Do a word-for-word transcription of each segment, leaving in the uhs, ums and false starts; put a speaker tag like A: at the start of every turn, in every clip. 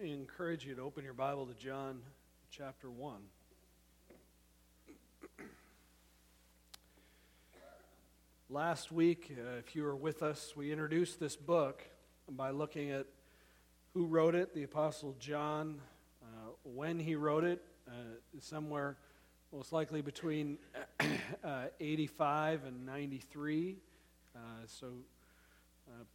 A: me encourage you to open your Bible to John chapter one. Last week, uh, if you were with us, we introduced this book by looking at who wrote it, the Apostle John, uh, when he wrote it, uh, somewhere most likely between uh, eighty-five and ninety-three, uh, so uh,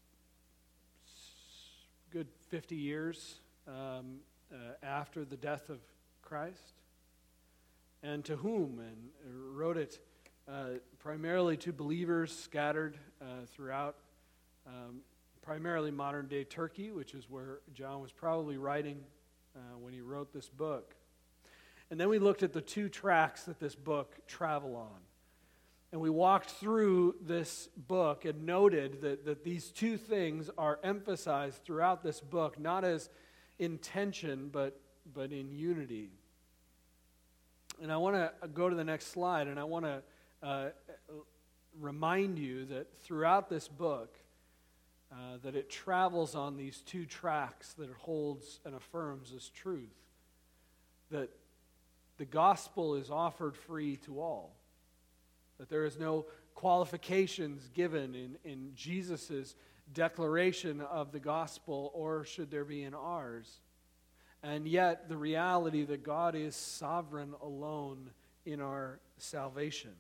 A: good fifty years um, uh, after the death of Christ, and to whom, and wrote it uh, primarily to believers scattered uh, throughout um, primarily modern-day Turkey, which is where John was probably writing uh, when he wrote this book. And then we looked at the two tracks that this book travel on. And we walked through this book and noted that, that these two things are emphasized throughout this book, not as in tension, but, but in unity. And I want to go to the next slide, and I want to uh, remind you that throughout this book, uh, that it travels on these two tracks that it holds and affirms as truth. That the gospel is offered free to all. That there is no qualifications given in, in Jesus' declaration of the gospel, or should there be in ours. And yet the reality that God is sovereign alone in our salvation.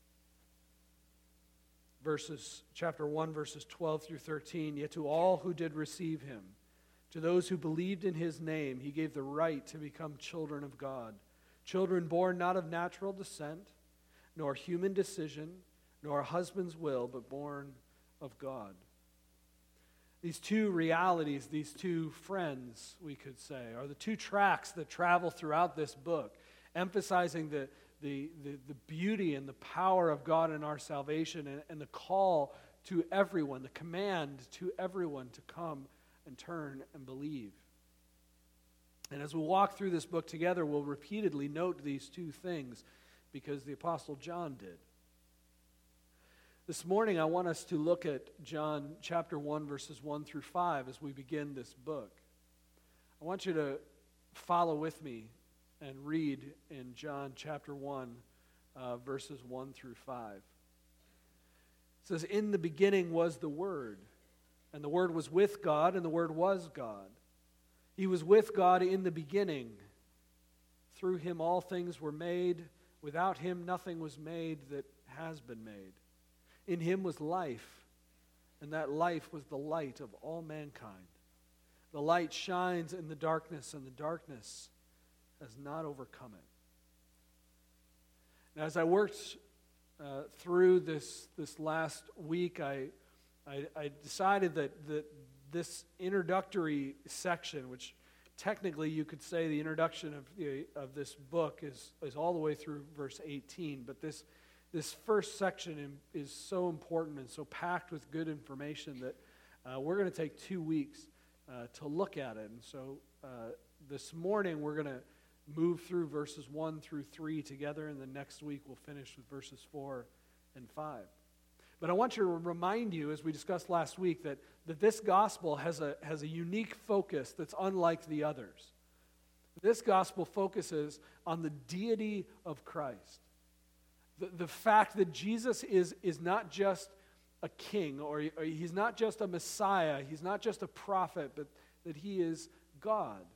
A: Verses, chapter one, verses twelve through thirteen, yet to all who did receive him, to those who believed in his name, he gave the right to become children of God. Children born not of natural descent, nor human decision, nor a husband's will, but born of God. These two realities, these two friends, we could say, are the two tracks that travel throughout this book, emphasizing the, the, the, the beauty and the power of God in our salvation, and, and the call to everyone, the command to everyone to come and turn and believe. And as we walk through this book together, we'll repeatedly note these two things, because the Apostle John did. This morning, I want us to look at John chapter one, verses one through five as we begin this book. I want you to follow with me and read in John chapter one, uh, verses one through five. It says, "In the beginning was the Word, and the Word was with God, and the Word was God. He was with God in the beginning. Through him all things were made. Without him nothing was made that has been made. In him was life, and that life was the light of all mankind. The light shines in the darkness, and the darkness has not overcome it." Now, as I worked uh, through this this last week, I, I, I decided that, that this introductory section, which technically you could say the introduction of the, of this book is, is all the way through verse eighteen, but this this first section is so important and so packed with good information that uh, we're going to take two weeks uh, to look at it. And so uh, this morning we're going to move through verses one through three together, and the next week we'll finish with verses four and five. But I want you to remind you, as we discussed last week, that, that this gospel has a, has a unique focus that's unlike the others. This gospel focuses on the deity of Christ. The, the fact that Jesus is, is not just a king, or, or he's not just a Messiah, he's not just a prophet, but that he is God.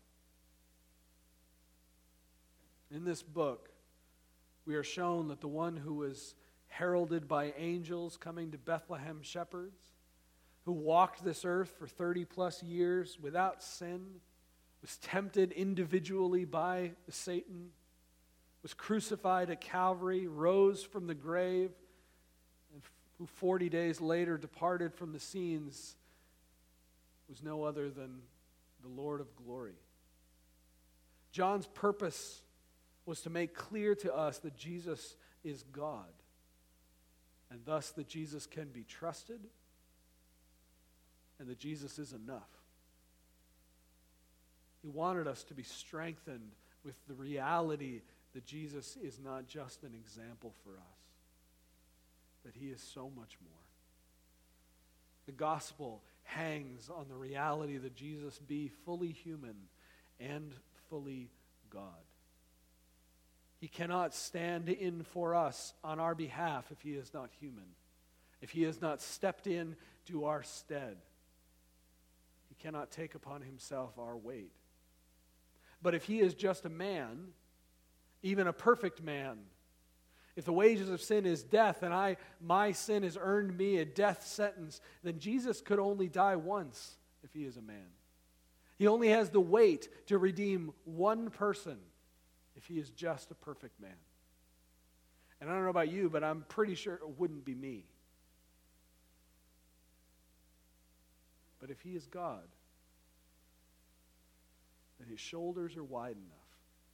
A: In this book, we are shown that the one who was heralded by angels coming to Bethlehem shepherds, who walked this earth for thirty plus years without sin, was tempted individually by Satan, was crucified at Calvary, rose from the grave, and who forty days later departed from the scenes, was no other than the Lord of glory. John's purpose was to make clear to us that Jesus is God, and thus that Jesus can be trusted, and that Jesus is enough. He wanted us to be strengthened with the reality that Jesus is not just an example for us, that he is so much more. The gospel hangs on the reality that Jesus be fully human and fully God. He cannot stand in for us on our behalf if he is not human, if he has not stepped in to our stead. He cannot take upon himself our weight. But if he is just a man, even a perfect man, if the wages of sin is death and I my sin has earned me a death sentence, then Jesus could only die once if he is a man. He only has the weight to redeem one person if he is just a perfect man. And I don't know about you, but I'm pretty sure it wouldn't be me. But if he is God, then his shoulders are wide enough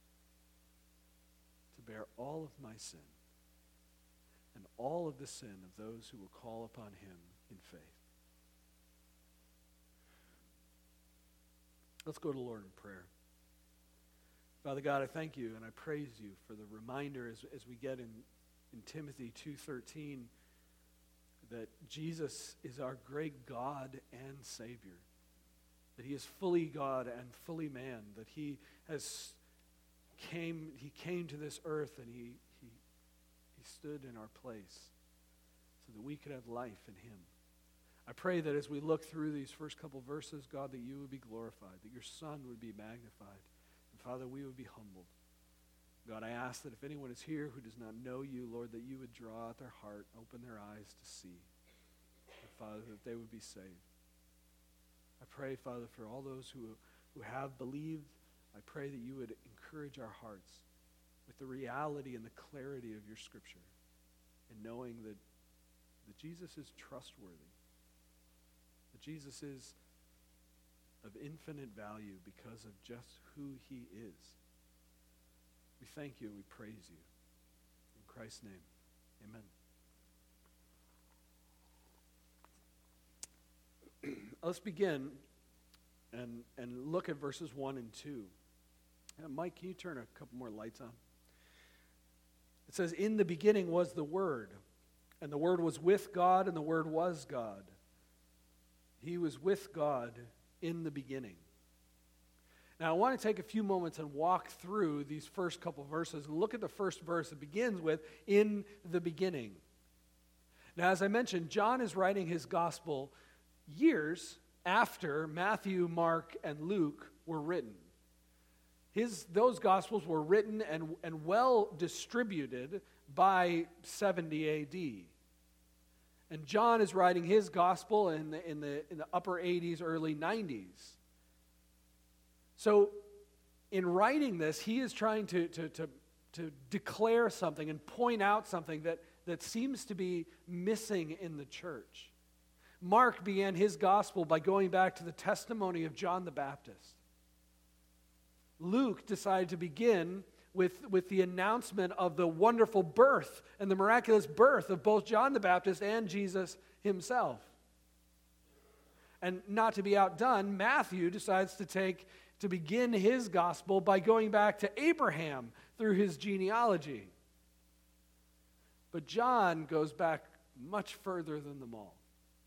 A: to bear all of my sin and all of the sin of those who will call upon him in faith. Let's go to the Lord in prayer. Father God, I thank you and I praise you for the reminder as, as we get in, in Timothy two thirteen that Jesus is our great God and Savior, that he is fully God and fully man, that he has came he came to this earth and he he he stood in our place so that we could have life in him. I pray that as we look through these first couple verses, God, that you would be glorified, that your Son would be magnified, and Father, we would be humbled. God, I ask that if anyone is here who does not know you, Lord, that you would draw out their heart, open their eyes to see, and Father, that they would be saved. I pray, Father, for all those who, who have believed, I pray that you would encourage our hearts with the reality and the clarity of your Scripture, and knowing that, that Jesus is trustworthy, that Jesus is of infinite value because of just who he is. We thank you and we praise you. In Christ's name, amen. Let's begin and, and look at verses one and two. Uh, Mike, can you turn a couple more lights on? It says, in the beginning was the Word, and the Word was with God, and the Word was God. He was with God in the beginning. Now, I want to take a few moments and walk through these first couple verses and look at the first verse. It begins with, in the beginning. Now, as I mentioned, John is writing his gospel years after Matthew, Mark, and Luke were written. His, those gospels were written and, and well distributed by seventy A D. And John is writing his gospel in the, in the, in the upper eighties, early nineties. So in writing this, he is trying to, to, to, to declare something and point out something that, that seems to be missing in the church. Mark began his gospel by going back to the testimony of John the Baptist. Luke decided to begin with, with the announcement of the wonderful birth and the miraculous birth of both John the Baptist and Jesus himself. And not to be outdone, Matthew decides to take to begin his gospel by going back to Abraham through his genealogy. But John goes back much further than them all.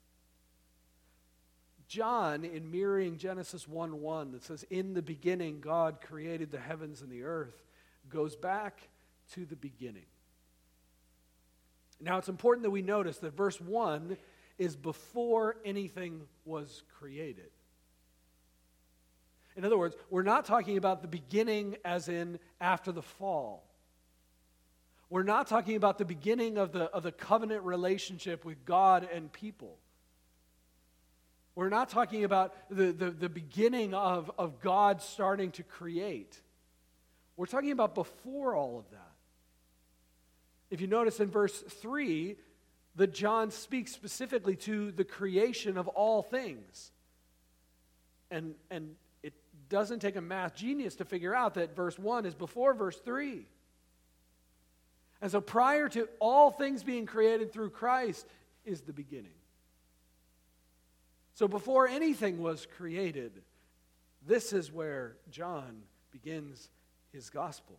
A: John, in mirroring Genesis one one that says, in the beginning God created the heavens and the earth, goes back to the beginning. Now it's important that we notice that verse one is before anything was created. In other words, we're not talking about the beginning as in after the fall. We're not talking about the beginning of the, of the covenant relationship with God and people. We're not talking about the, the, the beginning of, of God starting to create. We're talking about before all of that. If you notice in verse three, that John speaks specifically to the creation of all things. And, and it doesn't take a math genius to figure out that verse one is before verse three. And so prior to all things being created through Christ is the beginning. So before anything was created, this is where John begins his gospel.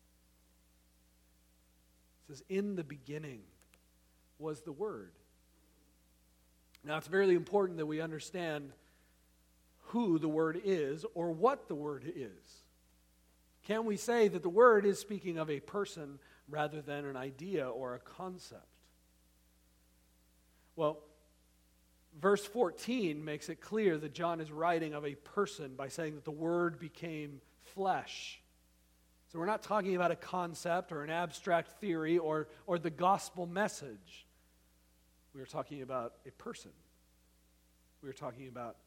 A: It says, in the beginning was the Word. Now it's very important that we understand who the Word is or what the Word is? Can we say that the Word is speaking of a person rather than an idea or a concept? Well, verse fourteen makes it clear that John is writing of a person by saying that the Word became flesh. So we're not talking about a concept or an abstract theory or, or the gospel message. We're talking about a person. We're talking about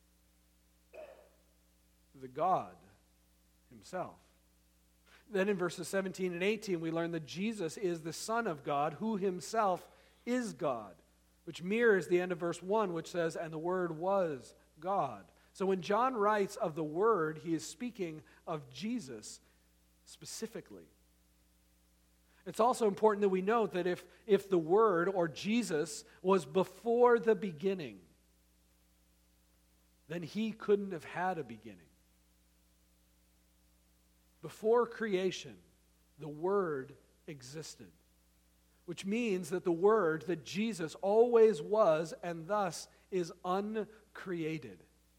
A: the God himself. Then in verses seventeen and eighteen, we learn that Jesus is the Son of God, who himself is God, which mirrors the end of verse one, which says, and the Word was God. So when John writes of the Word, he is speaking of Jesus specifically. It's also important that we note that if, if the Word or Jesus was before the beginning, then he couldn't have had a beginning. Before creation, the Word existed, which means that the Word, that Jesus always was and thus is uncreated.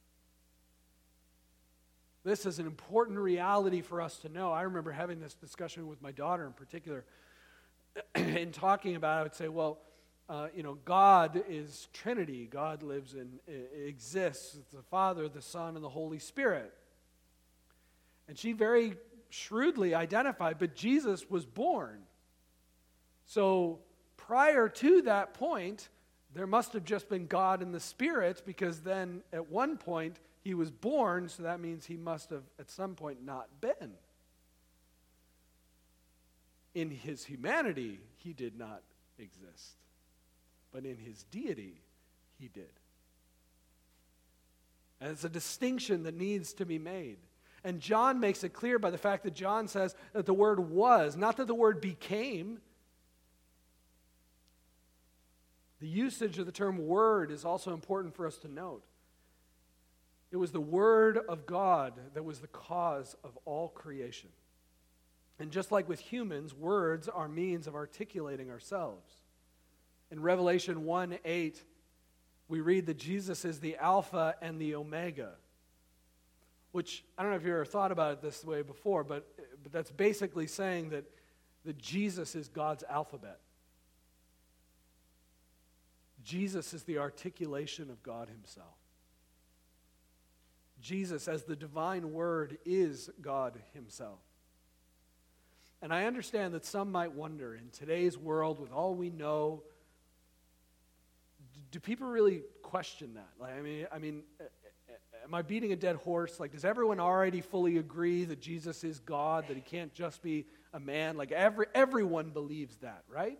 A: This is an important reality for us to know. I remember having this discussion with my daughter in particular. In talking about it, I would say, well, uh, you know, God is Trinity. God lives and exists. It's the Father, the Son, and the Holy Spirit. And she very shrewdly identified, but Jesus was born. So prior to that point, there must have just been God and the Spirit, because then at one point he was born, so that means he must have at some point not been. In his humanity, he did not exist. But in his deity, he did. And it's a distinction that needs to be made. And John makes it clear by the fact that John says that the Word was, not that the Word became. The usage of the term Word is also important for us to note. It was the Word of God that was the cause of all creation. And just like with humans, words are means of articulating ourselves. In Revelation one eight, we read that Jesus is the Alpha and the Omega, which, I don't know if you've ever thought about it this way before, but, but that's basically saying that, that Jesus is God's alphabet. Jesus is the articulation of God himself. Jesus, as the divine Word, is God himself. And I understand that some might wonder, in today's world, with all we know, do people really question that? Like, I mean, I mean, am I beating a dead horse? Like, does everyone already fully agree that Jesus is God, that he can't just be a man? Like, every everyone believes that, right?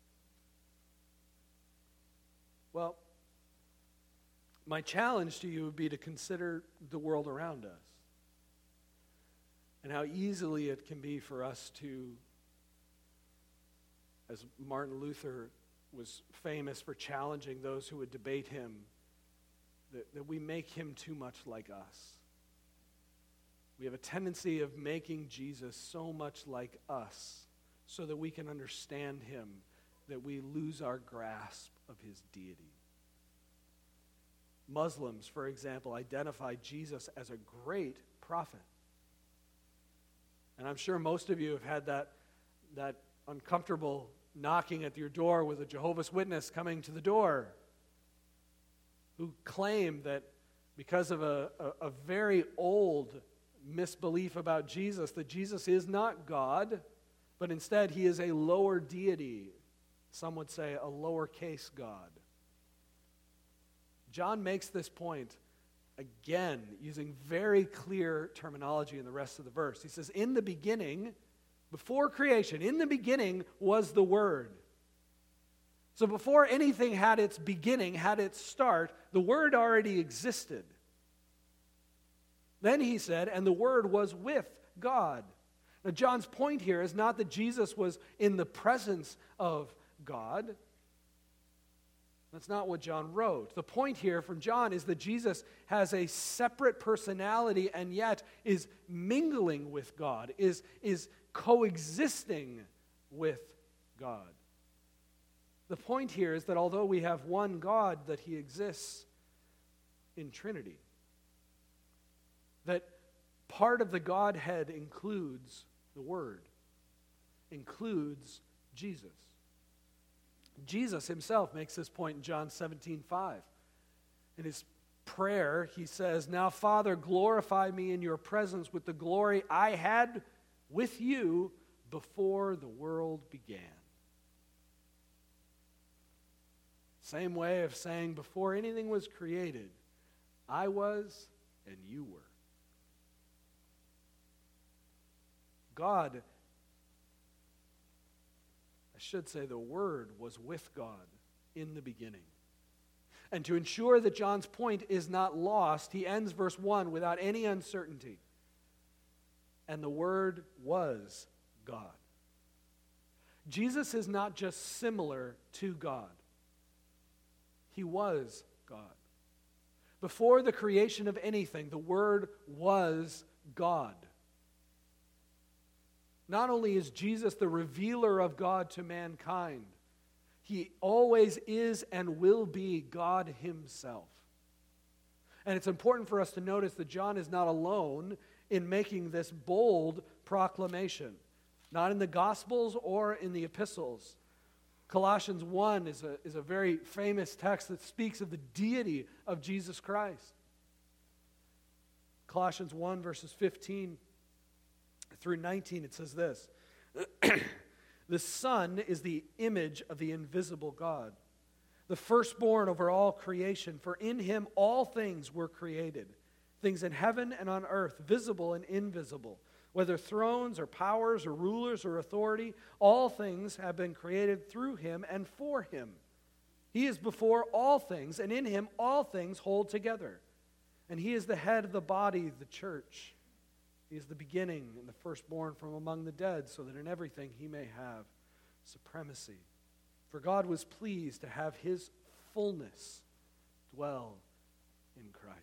A: Well, my challenge to you would be to consider the world around us and how easily it can be for us to, as Martin Luther was famous for challenging those who would debate him, that, that we make him too much like us. We have a tendency of making Jesus so much like us so that we can understand him, that we lose our grasp of his deity. Muslims, for example, identify Jesus as a great prophet. And I'm sure most of you have had that, that uncomfortable knocking at your door with a Jehovah's Witness coming to the door, who claim that because of a, a, a very old misbelief about Jesus, that Jesus is not God, but instead he is a lower deity. Some would say a lowercase God. John makes this point again using very clear terminology in the rest of the verse. He says, in the beginning, before creation, in the beginning was the Word. So before anything had its beginning, had its start, the Word already existed. Then he said, and the Word was with God. Now John's point here is not that Jesus was in the presence of God. That's not what John wrote. The point here from John is that Jesus has a separate personality and yet is mingling with God, is, is coexisting with God. The point here is that although we have one God, that he exists in Trinity. that part of the Godhead includes the Word, includes Jesus. Jesus himself makes this point in John seventeen five. In his prayer, he says, "Now, Father, glorify me in your presence with the glory I had with you before the world began." Same way of saying, before anything was created, I was and you were. God, I should say the Word was with God in the beginning. And to ensure that John's point is not lost, he ends verse one without any uncertainty. And the Word was God. Jesus is not just similar to God. He was God. Before the creation of anything, the Word was God. Not only is Jesus the revealer of God to mankind, he always is and will be God himself. And it's important for us to notice that John is not alone in making this bold proclamation. Not in the Gospels or in the epistles. Colossians one is a, is a very famous text that speaks of the deity of Jesus Christ. Colossians one, verses fifteen through nineteen, it says this. The Son is the image of the invisible God, the firstborn over all creation. For in him all things were created, things in heaven and on earth, visible and invisible. Whether thrones or powers or rulers or authority, all things have been created through him and for him. He is before all things, and in him all things hold together. And he is the head of the body, the church. He is the beginning and the firstborn from among the dead, so that in everything he may have supremacy. For God was pleased to have his fullness dwell in Christ.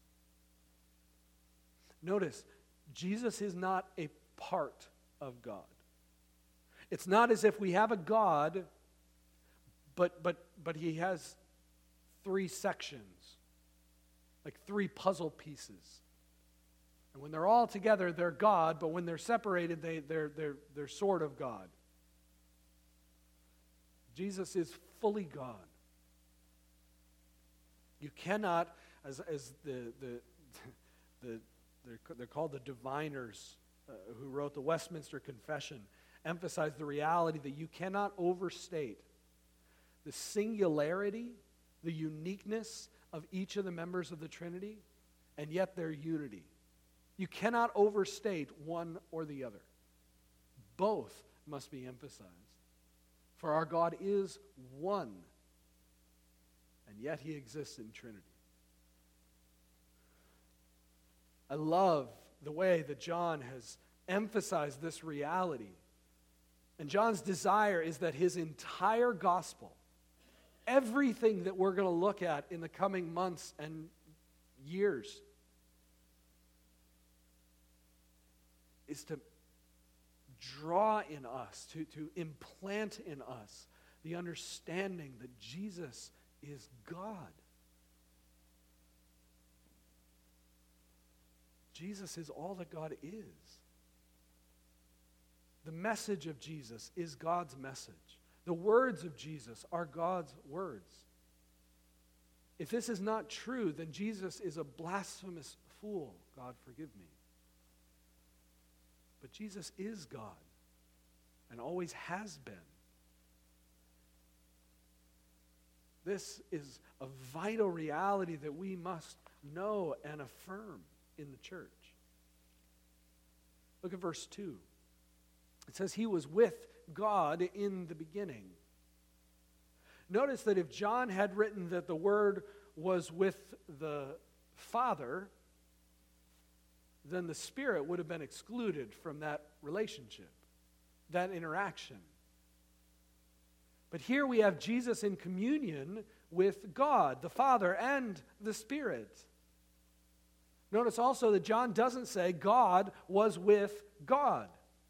A: Notice, Jesus is not a part of God. It's not as if we have a God, but but but he has three sections, like three puzzle pieces. And when they're all together, they're God, but when they're separated, they, they're, they're, they're sort of God. Jesus is fully God. You cannot, as, as the, the, the they're, they're called the diviners uh, who wrote the Westminster Confession, emphasize the reality that you cannot overstate the singularity, the uniqueness of each of the members of the Trinity, and yet their unity. You cannot overstate one or the other. Both must be emphasized. For our God is one, and yet he exists in Trinity. I love the way that John has emphasized this reality. And John's desire is that his entire gospel, everything that we're going to look at in the coming months and years, is to draw in us, to, to implant in us the understanding that Jesus is God. Jesus is all that God is. The message of Jesus is God's message. The words of Jesus are God's words. If this is not true, then Jesus is a blasphemous fool. God forgive me. But Jesus is God and always has been. This is a vital reality that we must know and affirm in the church. Look at verse two. It says he was with God in the beginning. Notice that if John had written that the Word was with the Father, then the Spirit would have been excluded from that relationship, that interaction. But here we have Jesus in communion with God, the Father, and the Spirit. Notice also that John doesn't say God was with God.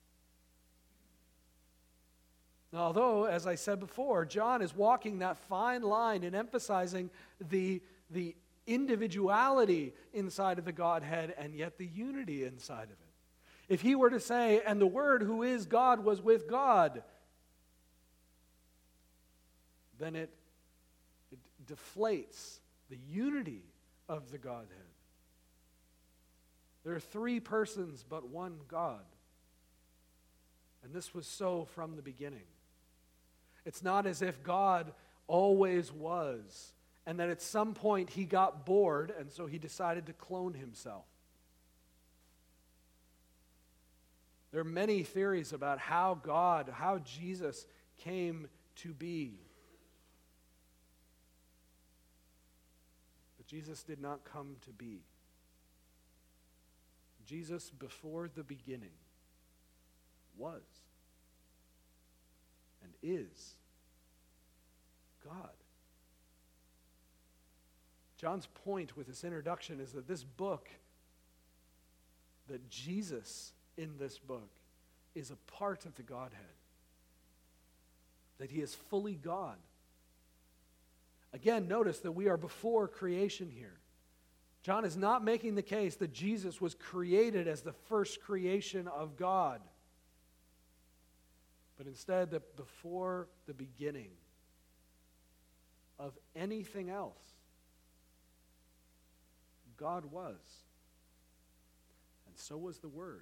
A: Although, as I said before, John is walking that fine line and emphasizing the, the individuality inside of the Godhead and yet the unity inside of it. If he were to say, and the Word who is God was with God, then it, it deflates the unity of the Godhead. There are three persons but one God. And this was so from the beginning. It's not as if God always was, and that at some point he got bored, and so he decided to clone himself. There are many theories about how God, how Jesus came to be. But Jesus did not come to be. Jesus, before the beginning, was and is God. John's point with this introduction is that this book, that Jesus in this book is a part of the Godhead, that he is fully God. Again, notice that we are before creation here. John is not making the case that Jesus was created as the first creation of God, but instead that before the beginning of anything else, God was. And so was the Word.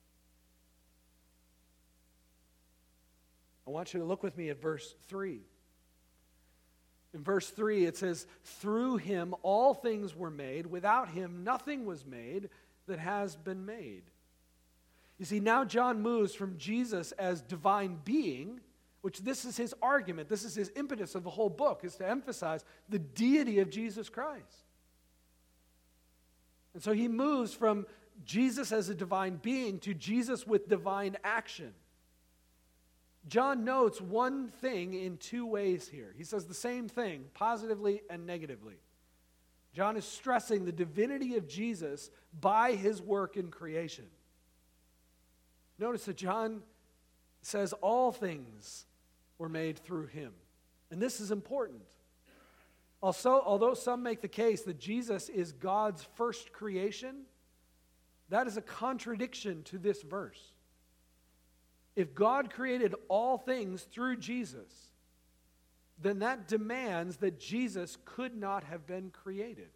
A: I want you to look with me at verse three. In verse three, it says, "Through him all things were made. Without him nothing was made that has been made." You see, now John moves from Jesus as divine being, which this is his argument, this is his impetus of the whole book, is to emphasize the deity of Jesus Christ. And so he moves from Jesus as a divine being to Jesus with divine action. John notes one thing in two ways here. He says the same thing, positively and negatively. John is stressing the divinity of Jesus by his work in creation. Notice that John says all things were made through him. And this is important. Also, although some make the case that Jesus is God's first creation, that is a contradiction to this verse. If God created all things through Jesus, then that demands that Jesus could not have been created.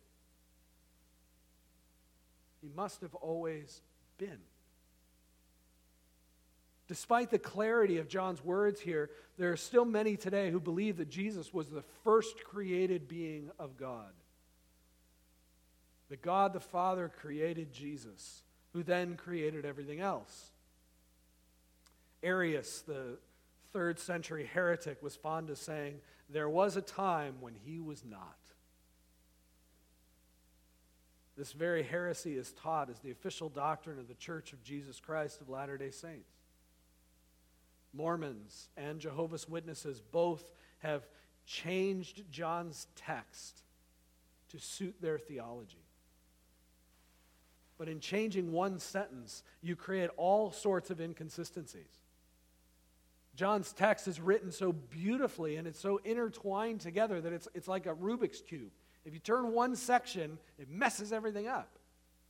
A: He must have always been. Despite the clarity of John's words here, there are still many today who believe that Jesus was the first created being of God. That God the Father created Jesus, who then created everything else. Arius, the third century heretic, was fond of saying, "There was a time when he was not." This very heresy is taught as the official doctrine of the Church of Jesus Christ of Latter-day Saints. Mormons and Jehovah's Witnesses both have changed John's text to suit their theology. But in changing one sentence, you create all sorts of inconsistencies. John's text is written so beautifully and it's so intertwined together that it's, it's like a Rubik's Cube. If you turn one section, it messes everything up.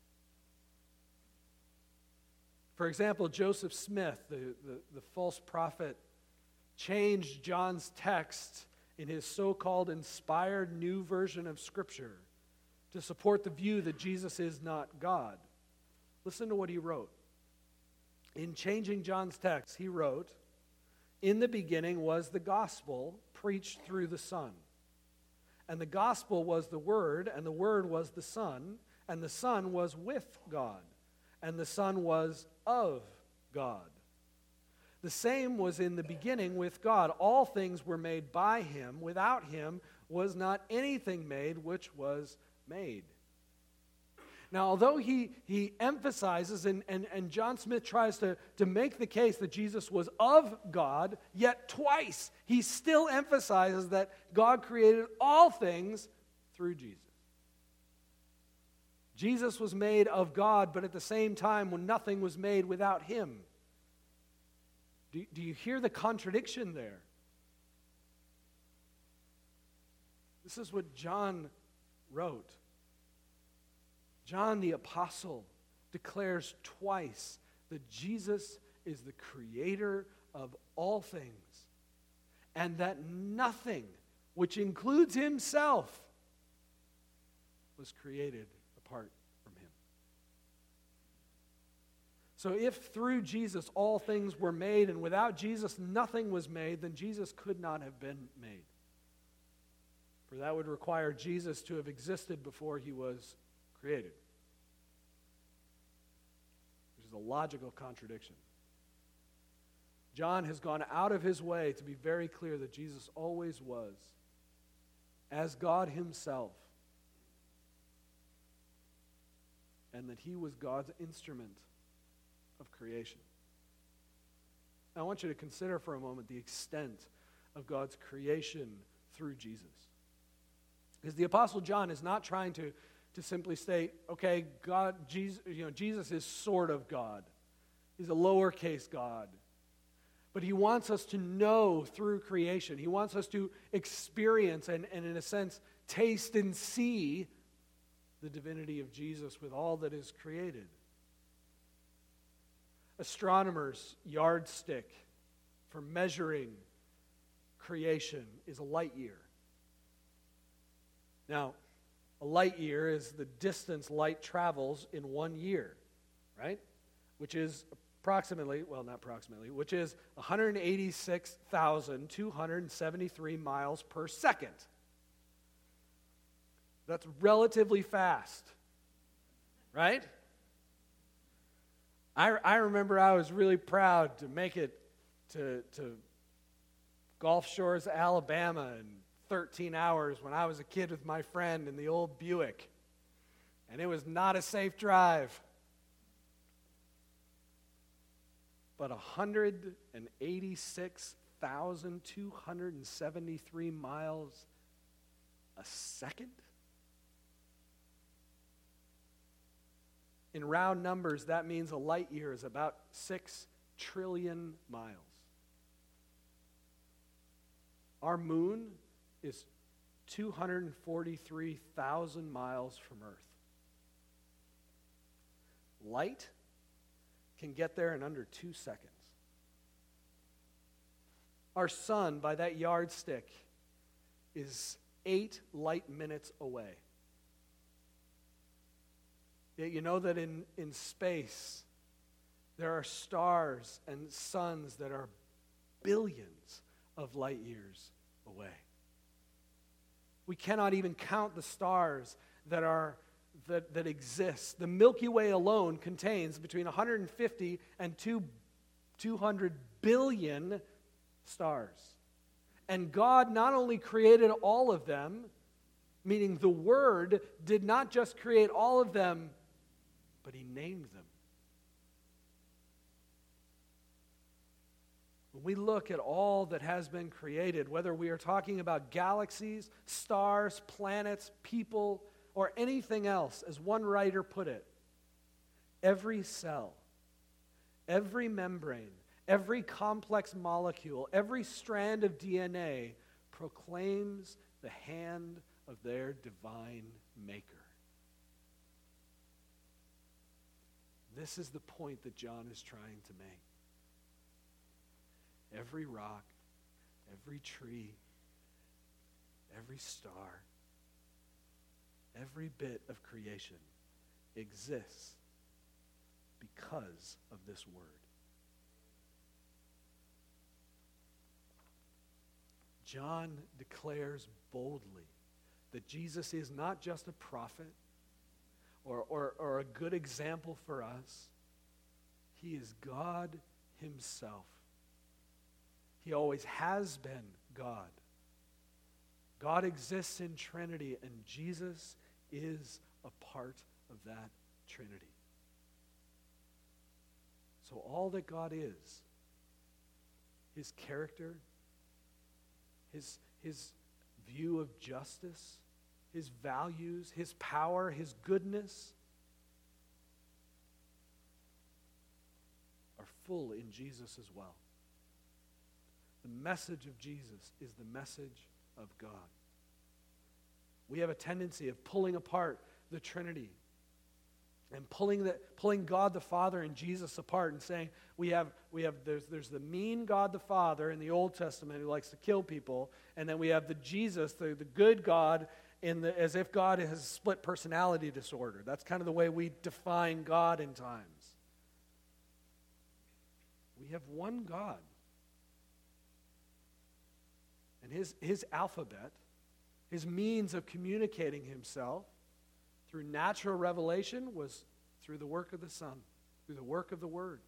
A: For example, Joseph Smith, the, the, the false prophet, changed John's text in his so-called inspired new version of Scripture to support the view that Jesus is not God. Listen to what he wrote. In changing John's text, he wrote, "In the beginning was the gospel preached through the Son. And the gospel was the Word, and the Word was the Son, and the Son was with God, and the Son was of God. The same was in the beginning with God. All things were made by him. Without him was not anything made which was made." Now, although he, he emphasizes, and, and, and John Smith tries to, to make the case that Jesus was of God, yet twice he still emphasizes that God created all things through Jesus. Jesus was made of God, but at the same time, when nothing was made without him. Do, do you hear the contradiction there? This is what John wrote. John the Apostle declares twice that Jesus is the creator of all things, and that nothing, which includes himself, was created apart from him. So if through Jesus all things were made, and without Jesus nothing was made, then Jesus could not have been made. For that would require Jesus to have existed before he was created, which is a logical contradiction. John has gone out of his way to be very clear that Jesus always was, as God himself, and that he was God's instrument of creation. Now, I want you to consider for a moment the extent of God's creation through Jesus. Because the Apostle John is not trying to, to simply state, okay, God, Jesus, you know, Jesus is sort of God. He's a lowercase God. But he wants us to know through creation. He wants us to experience and, and in a sense, taste and see the divinity of Jesus with all that is created. Astronomers' yardstick for measuring creation is a light year. Now, a light year is the distance light travels in one year, right? Which is approximately, well, not approximately, which is one hundred eighty-six thousand two hundred seventy-three miles per second. That's relatively fast, right? I, I remember I was really proud to make it to, to Gulf Shores, Alabama in thirteen hours when I was a kid with my friend in the old Buick. And it was not a safe drive. But one hundred eighty-six thousand two hundred seventy-three miles a second? In round numbers, that means a light year is about six trillion miles. Our moon is two hundred forty-three thousand miles from Earth. Light can get there in under two seconds. Our sun, by that yardstick, is eight light minutes away. Yet you know that in, in space, there are stars and suns that are billions of light years away. We cannot even count the stars that are that, that exist. The Milky Way alone contains between one hundred fifty and two hundred billion stars. And God not only created all of them, meaning the Word did not just create all of them, but He named them. When we look at all that has been created, whether we are talking about galaxies, stars, planets, people, or anything else, as one writer put it, every cell, every membrane, every complex molecule, every strand of D N A proclaims the hand of their divine Maker. This is the point that John is trying to make. Every rock, every tree, every star, every bit of creation exists because of this Word. John declares boldly that Jesus is not just a prophet or, or, or a good example for us. He is God Himself. He always has been God. God exists in Trinity, and Jesus is a part of that Trinity. So all that God is, His character, His, his view of justice, His values, His power, His goodness, are full in Jesus as well. The message of Jesus is the message of God. We have a tendency of pulling apart the Trinity and pulling the pulling God the Father and Jesus apart and saying we have we have there's there's the mean God the Father in the Old Testament who likes to kill people, and then we have the Jesus, the, the good God, in the as if God has split personality disorder. That's kind of the way we define God in times. We have one God. And his his alphabet, his means of communicating himself through natural revelation was through the work of the Son, through the work of the Word.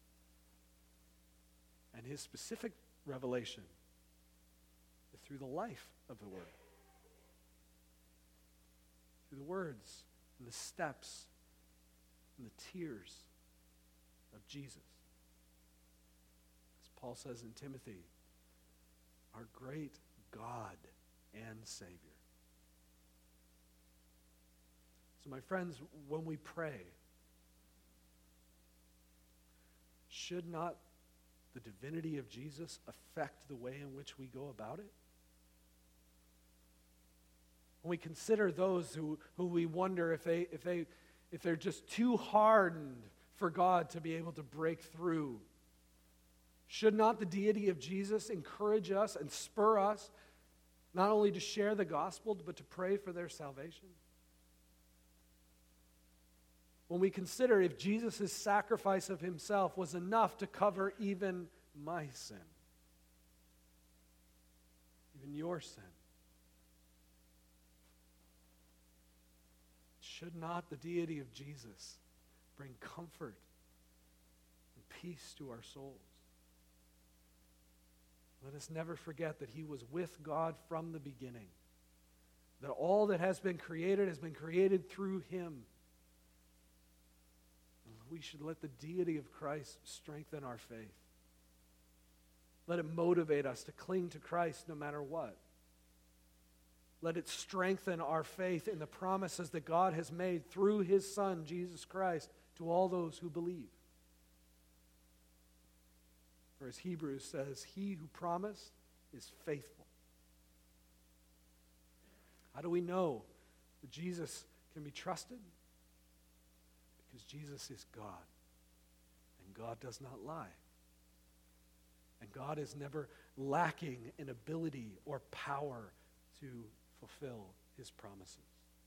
A: And his specific revelation is through the life of the Word. Through the words and the steps and the tears of Jesus. As Paul says in Timothy, our great God and Savior. So my friends, when we pray, should not the divinity of Jesus affect the way in which we go about it? When we consider those who, who we wonder if they if they if they're just too hardened for God to be able to break through, should not the deity of Jesus encourage us and spur us not only to share the gospel, but to pray for their salvation? When we consider if Jesus' sacrifice of himself was enough to cover even my sin, even your sin, should not the deity of Jesus bring comfort and peace to our souls? Let us never forget that he was with God from the beginning, that all that has been created has been created through him. And we should let the deity of Christ strengthen our faith. Let it motivate us to cling to Christ no matter what. Let it strengthen our faith in the promises that God has made through his Son, Jesus Christ, to all those who believe. For as Hebrews says, he who promised is faithful. How do we know that Jesus can be trusted? Because Jesus is God, and God does not lie. And God is never lacking in ability or power to fulfill his promises.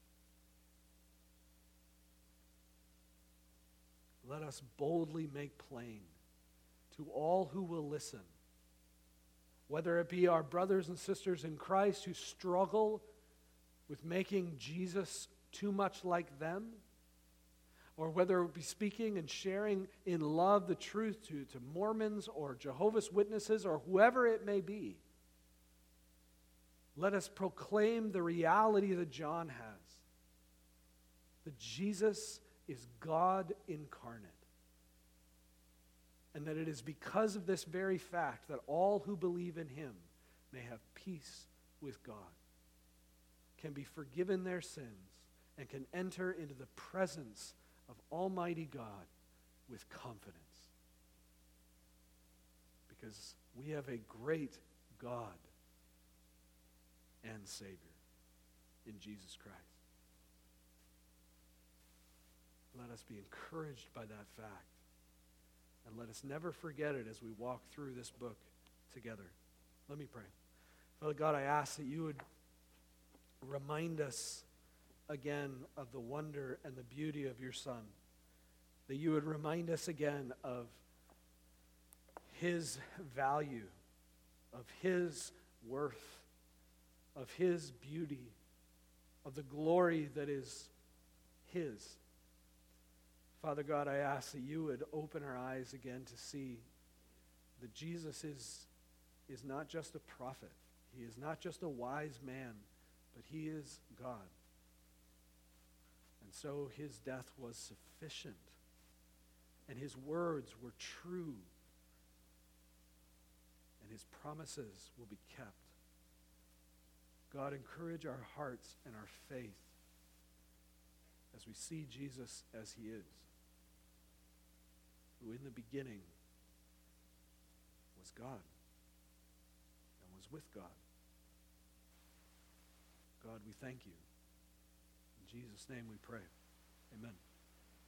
A: Let us boldly make plain to all who will listen, whether it be our brothers and sisters in Christ who struggle with making Jesus too much like them, or whether it be speaking and sharing in love the truth to, to Mormons or Jehovah's Witnesses or whoever it may be. Let us proclaim the reality that John has, that Jesus is God incarnate, and that it is because of this very fact that all who believe in him may have peace with God, can be forgiven their sins, and can enter into the presence of Almighty God with confidence. Because we have a great God and Savior in Jesus Christ. Let us be encouraged by that fact. And let us never forget it as we walk through this book together. Let me pray. Father God, I ask that you would remind us again of the wonder and the beauty of your Son. That you would remind us again of his value, of his worth, of his beauty, of the glory that is his. Father God, I ask that you would open our eyes again to see that Jesus is, is not just a prophet. He is not just a wise man, but he is God. And so his death was sufficient, and his words were true, and his promises will be kept. God, encourage our hearts and our faith as we see Jesus as he is, who in the beginning was God and was with God. God, we thank you. In Jesus' name we pray. Amen.